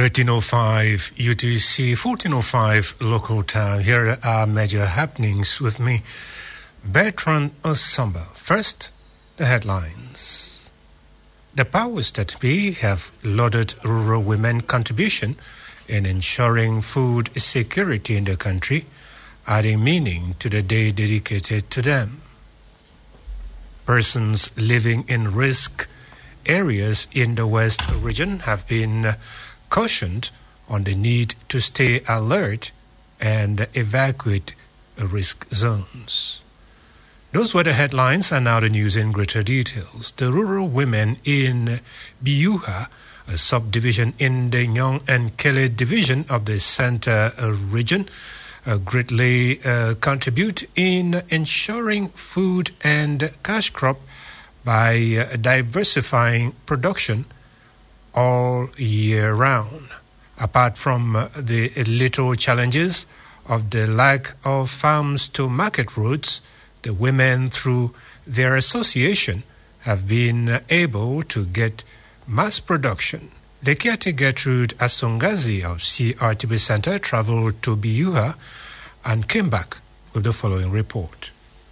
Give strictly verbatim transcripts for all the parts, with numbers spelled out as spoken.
thirteen oh five U T C, fourteen oh five local time. Here are major happenings with me, Bertrand Osamba. First, the headlines. The powers that be have lauded rural women's contribution in ensuring food security in the country, adding meaning to the day dedicated to them. Persons living in risk areas in the West region have been cautioned on the need to stay alert and evacuate risk zones. Those were the headlines, and now the news in greater details. The rural women in Biuha, a subdivision in the Nyong and Kele division of the Center region, uh, greatly uh, contribute in ensuring food and cash crop by uh, diversifying production all year round. Apart from uh, the little challenges of the lack of farms to market routes, the women, through their association, have been able to get mass production. Lekiate Gertrude Asongazi of C R T B Center traveled to Biuha and came back with the following report.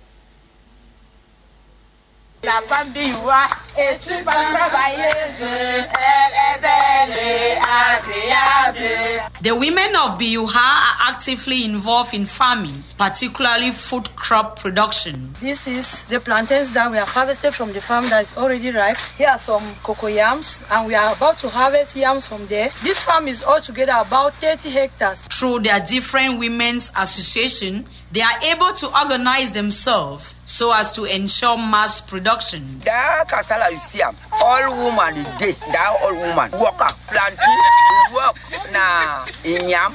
The women of Biuha are actively involved in farming, particularly food crop production. This is the plantains that we have harvested from the farm that is already ripe. Here are some cocoa yams, and we are about to harvest yams from there. This farm is altogether about thirty hectares. Through their different women's association, they are able to organize themselves so as to ensure mass production. That kasala you see, all woman is dead. That all woman work up, planting, work na in yam.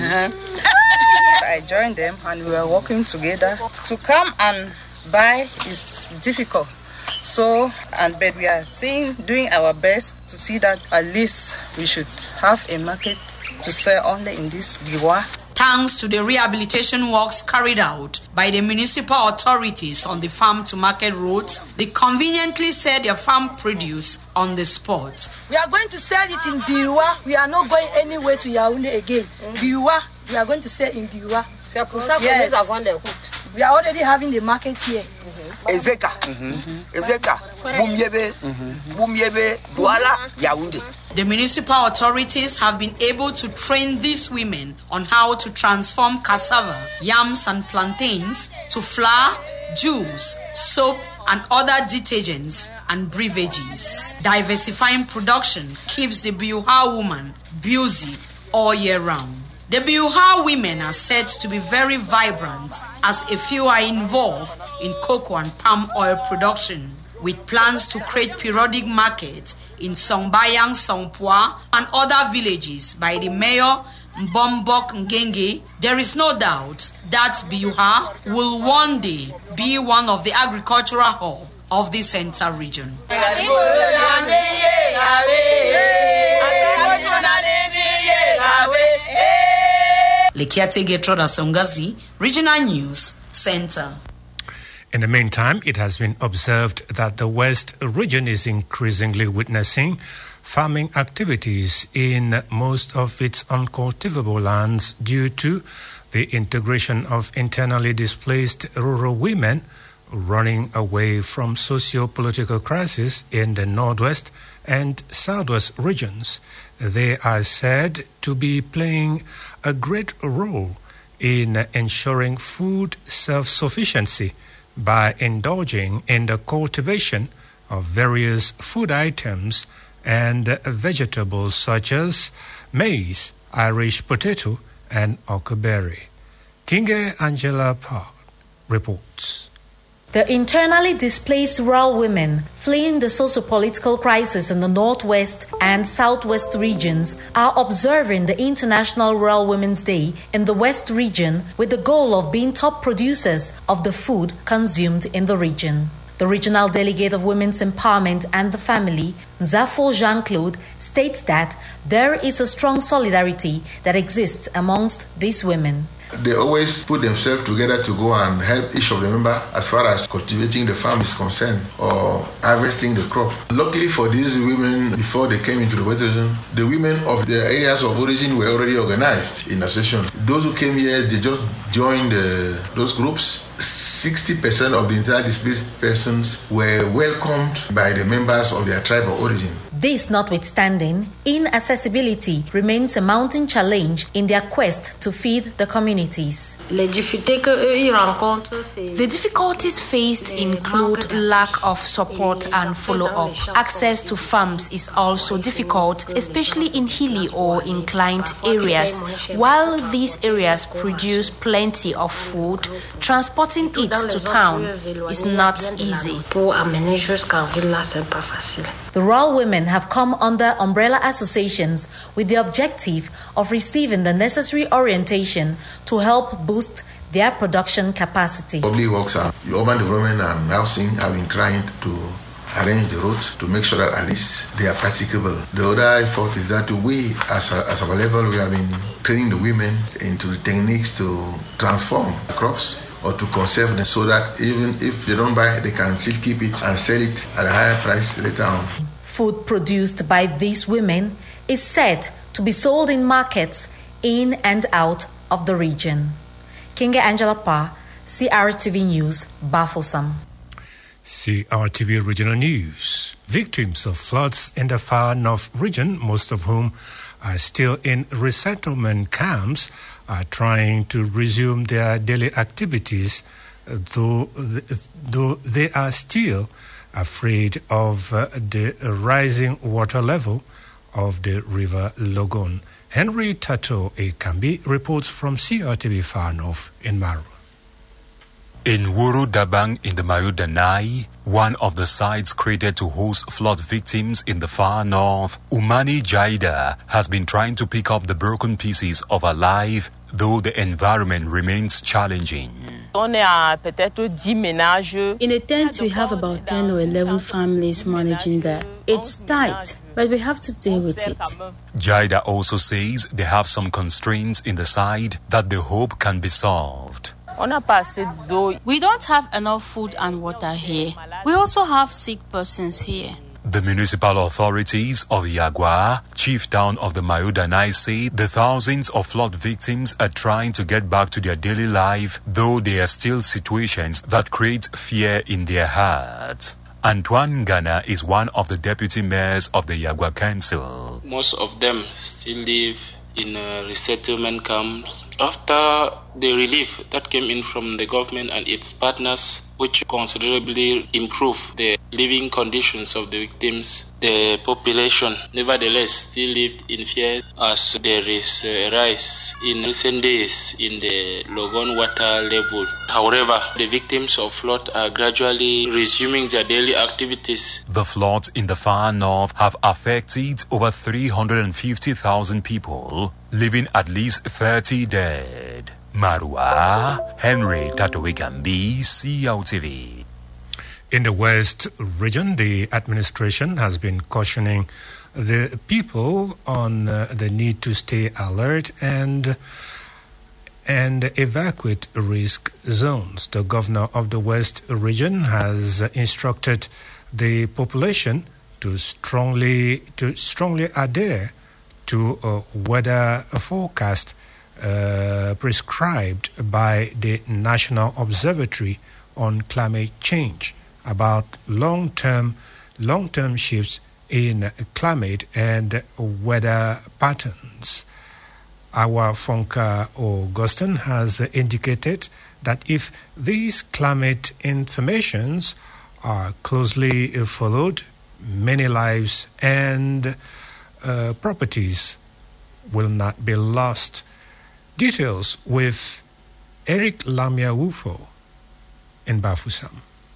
I joined them and we were working together. To come and buy is difficult. So, and but we are seeing, doing our best to see that at least we should have a market to sell only in this Biwa. Thanks to the rehabilitation works carried out by the municipal authorities on the farm-to-market roads, they conveniently sell their farm produce on the spot. We are going to sell it in Biwa. We are not going anywhere to Yaoundé again. Mm-hmm. Biwa, we are going to sell in Biwa. Yes. We are already having the market here. Ezeka, Ezeka, Bumyebe, Bumyebe, Douala, Yaoundé. The municipal authorities have been able to train these women on how to transform cassava, yams and plantains to flour, juice, soap and other detergents and beverages. Diversifying production keeps the Biuha woman busy all year round. The Biuha women are said to be very vibrant, as a few are involved in cocoa and palm oil production, with plans to create periodic markets in Songbayang, Songpua, and other villages by the mayor Mbombok Ngenge. There is no doubt that Biuha will one day be one of the agricultural hub of the Center region. Lekiate Gertrude Asongazi, Regional News Center. In the meantime, it has been observed that the West region is increasingly witnessing farming activities in most of its uncultivable lands due to the integration of internally displaced rural women running away from socio-political crisis in the Northwest and Southwest regions. They are said to be playing a great role in ensuring food self-sufficiency by indulging in the cultivation of various food items and vegetables such as maize, Irish potato, and ockerberry. Kinge Angela Park reports. The internally displaced rural women fleeing the socio-political crisis in the Northwest and Southwest regions are observing the International Rural Women's Day in the West region with the goal of being top producers of the food consumed in the region. The regional delegate of Women's Empowerment and the Family, Zafo Jean-Claude, states that there is a strong solidarity that exists amongst these women. They always put themselves together to go and help each of the members as far as cultivating the farm is concerned or harvesting the crop. Luckily for these women, before they came into the West region, the women of the areas of origin were already organized in association. Those who came here, they just joined uh, those groups. sixty percent of the entire displaced persons were welcomed by the members of their tribe of origin. This notwithstanding, inaccessibility remains a mounting challenge in their quest to feed the communities. The difficulties faced include lack of support and follow-up. Access to farms is also difficult, especially in hilly or inclined areas. While these areas produce plenty of food, transporting it to town is not easy. The rural women have come under umbrella associations with the objective of receiving the necessary orientation to help boost their production capacity. Public works, the urban development and housing have been trying to arrange the roads to make sure that at least they are practicable. The other effort is that we, as a, as our level, we have been training the women into the techniques to transform the crops or to conserve them so that even if they don't buy, they can still keep it and sell it at a higher price later on. Food produced by these women is said to be sold in markets in and out of the region. Kinga Angela Pa, C R T V News, Bafoussam. C R T V Regional News. Victims of floods in the far north region, most of whom are still in resettlement camps, are trying to resume their daily activities, though, though they are still afraid of uh, the rising water level of the river Logon. Henry Tato Ekambi reports from C R T V Far North in Maru. In Wuru Dabang in the Mayudanai, one of the sites created to host flood victims in the far north, Umani Jaida has been trying to pick up the broken pieces of her life, though the environment remains challenging. In a tent, we have about ten or eleven families managing there. It's tight, but we have to deal with it. Jaida also says they have some constraints in the site that they hope can be solved. We don't have enough food and water here. We also have sick persons here. The municipal authorities of Yagua, chief town of the Mayudanai, say the thousands of flood victims are trying to get back to their daily life, though there are still situations that create fear in their hearts. Antoine Ghana is one of the deputy mayors of the Yagua Council. Most of them still live in uh, resettlement camps. After the relief that came in from the government and its partners, which considerably improve the living conditions of the victims, the population nevertheless still lived in fear as there is a rise in recent days in the Logon water level. However, the victims of flood are gradually resuming their daily activities. The floods in the far north have affected over three hundred fifty thousand people, leaving at least thirty dead. Marua, Henry Tatowikambi, C O T V. In the West region, the administration has been cautioning the people on uh, the need to stay alert and and evacuate risk zones. The governor of the West region has instructed the population to strongly to strongly adhere to a weather forecast uh, prescribed by the National Observatory on Climate Change about long-term long-term shifts in climate and weather patterns. Our Fonka Augustine has indicated that if these climate informations are closely followed, many lives and uh, properties will not be lost. Details with Eric Lamia Wufo in Bafoussam.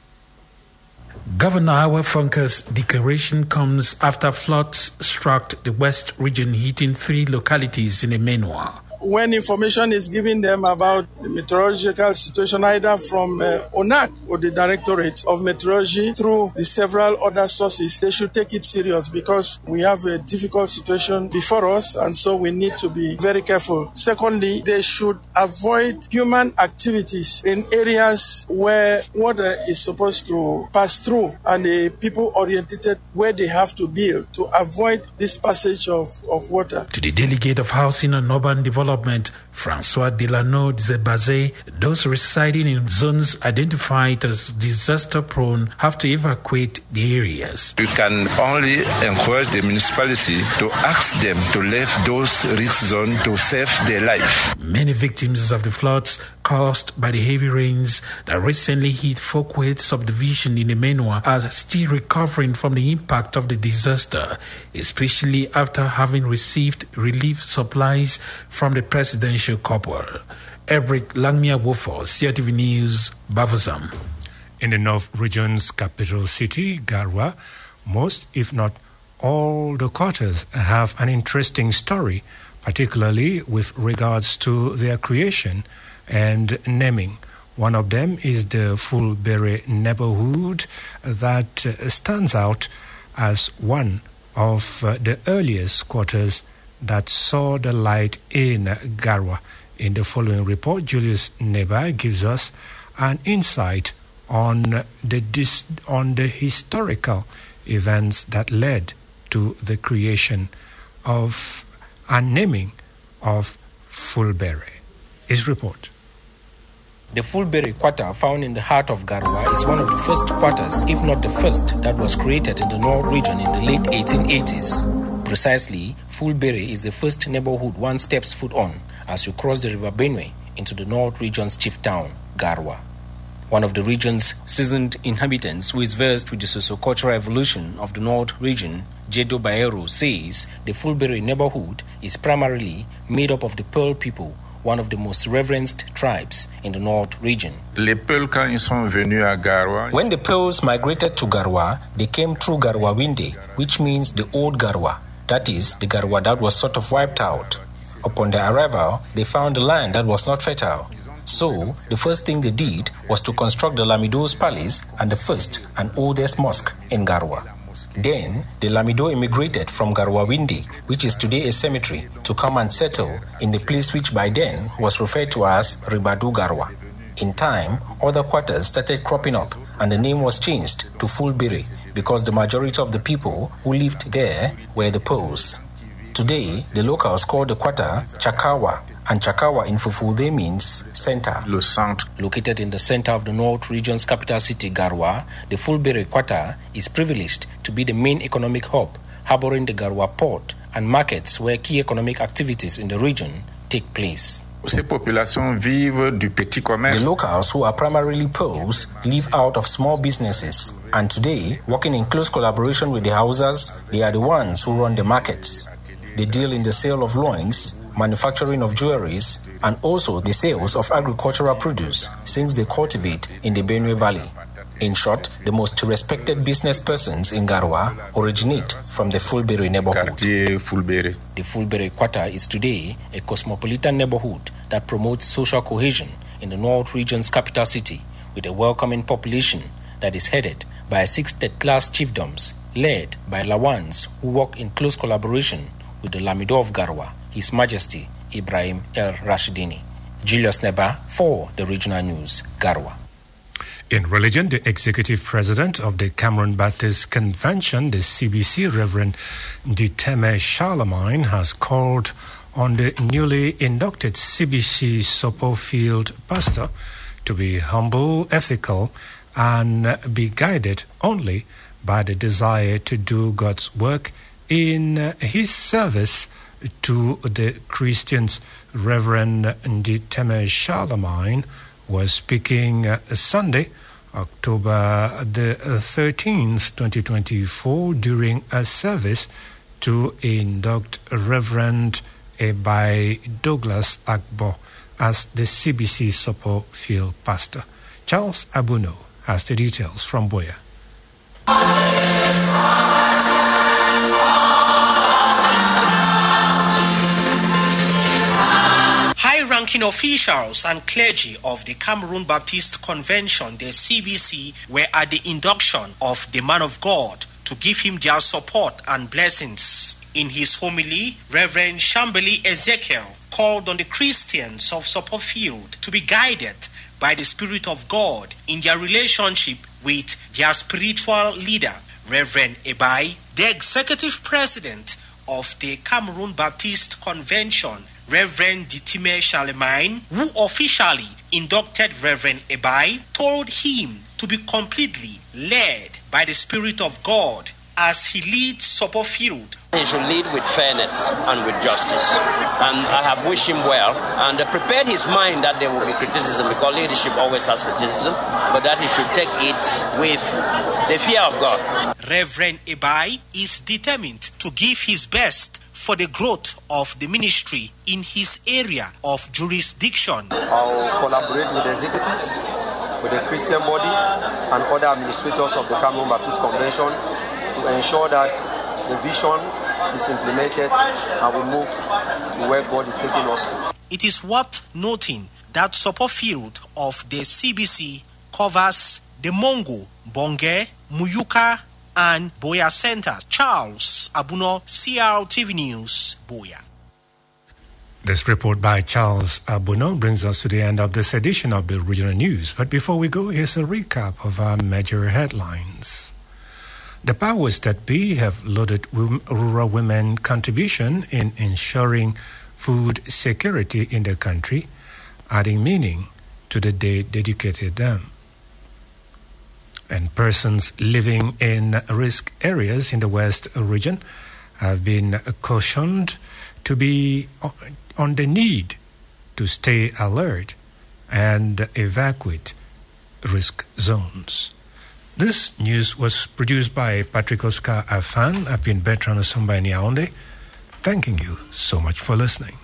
Governor Awa Fonka's declaration comes after floods struck the West region, hitting three localities in Emenwa. When information is given them about the meteorological situation, either from uh, O N A C, with the Directorate of Meteorology through the several other sources. They should take it serious because we have a difficult situation before us, and so we need to be very careful. Secondly, they should avoid human activities in areas where water is supposed to pass through and the people oriented where they have to build to avoid this passage of, of water. To the Delegate of Housing and Urban Development, Francois Delano Zebaze, those residing in zones identified as disaster-prone have to evacuate the areas. We can only encourage the municipality to ask them to leave those risk zones to save their life. Many victims of the floods caused by the heavy rains that recently hit Folkway subdivision in Emenwa are still recovering from the impact of the disaster, especially after having received relief supplies from the presidential couple. Eric Langmia Wofo, C R T V News, Bafoussam. In the North Region's capital city, Garwa, most, if not all, the quarters have an interesting story, particularly with regards to their creation and naming. One of them is the Fulberry neighborhood that stands out as one of the earliest quarters that saw the light in Garwa. In the following report, Julius Neba gives us an insight on the dis- on the historical events that led to the creation of and naming of Fulberry. His report. The Fulberry Quarter, found in the heart of Garwa, is one of the first quarters, if not the first, that was created in the North region in the late eighteen eighties. Precisely, Fulberry is the first neighborhood one steps foot on as you cross the River Benue into the North region's chief town, Garwa. One of the region's seasoned inhabitants who is versed with the socio-cultural evolution of the North region, Jedo Baero, says the Fulberry neighborhood is primarily made up of the Pearl people, one of the most reverenced tribes in the North region. When the Pearls migrated to Garwa, they came through Garwa Winde, which means the old Garwa, that is, the Garwa that was sort of wiped out. Upon their arrival, they found a land that was not fertile. So, the first thing they did was to construct the Lamido's palace and the first and oldest mosque in Garwa. Then, the Lamido immigrated from Garwa Winde, which is today a cemetery, to come and settle in the place which by then was referred to as Ribadu Garwa. In time, other quarters started cropping up, and the name was changed to Fulberry because the majority of the people who lived there were the Pearls. Today, the locals call the quarter Chakawa, and Chakawa in Fulfulde means center. Le centre. Located in the center of the North region's capital city, Garwa, the Fulberry Quarter is privileged to be the main economic hub, harboring the Garwa port and markets where key economic activities in the region take place. The locals, who are primarily Pearls, live out of small businesses, and today, working in close collaboration with the Hausas, they are the ones who run the markets. They deal in the sale of loins, manufacturing of jewelries, and also the sales of agricultural produce, since they cultivate in the Benue Valley. In short, the most respected business persons in Garwa originate from the Fulberry neighborhood. Fulberry. The Fulberry Quarter is today a cosmopolitan neighborhood that promotes social cohesion in the North region's capital city, with a welcoming population that is headed by six third-class chiefdoms, led by Lawans who work in close collaboration with the Lamido of Garwa, His Majesty Ibrahim El Rashidini. Julius Neba for the Regional News, Garwa. In religion, the executive president of the Cameroon Baptist Convention, the C B C, Reverend Diteme Charlemagne, has called on the newly inducted C B C Sopo Field pastor to be humble, ethical, and be guided only by the desire to do God's work in his service to the Christians. Reverend Diteme Charlemagne was speaking uh, Sunday, October the thirteenth, twenty twenty-four, during a service to induct Reverend Ebai Douglas Agbo as the C B C Sopo Field pastor. Charles Abuno has the details from Boya. High-ranking Leading officials and clergy of the Cameroon Baptist Convention, the C B C, were at the induction of the man of God to give him their support and blessings. In his homily, Reverend Shambali Ezekiel called on the Christians of Supplefield to be guided by the Spirit of God in their relationship with their spiritual leader, Reverend Ebai. The executive president of the Cameroon Baptist Convention, Reverend Ditime Charlemagne, who officially inducted Reverend Ebai, told him to be completely led by the Spirit of God as he leads Supplefield. He should lead with fairness and with justice. And I have wished him well and prepared his mind that there will be criticism, because leadership always has criticism, but that he should take it with the fear of God. Reverend Ebai is determined to give his best for the growth of the ministry in his area of jurisdiction. I'll collaborate with the executives, with the Christian body, and other administrators of the Cameroon Baptist Convention to ensure that the vision is implemented and we move to where God is taking us to. It is worth noting that Supplefield of the C B C covers the Mongo, Bonge, Muyuka, and Boya centers. Charles Abuno, C R T V News, Boya. This report by Charles Abuno brings us to the end of this edition of the Regional News. But before we go, here's a recap of our major headlines. The powers that be have lauded rural women's contribution in ensuring food security in the country, adding meaning to the day dedicated them. And persons living in risk areas in the West region have been cautioned to be on the need to stay alert and evacuate risk zones. This news was produced by Patrick Oscar Afan. I've been Bertrand Osumba in Yaoundé. Thanking you so much for listening.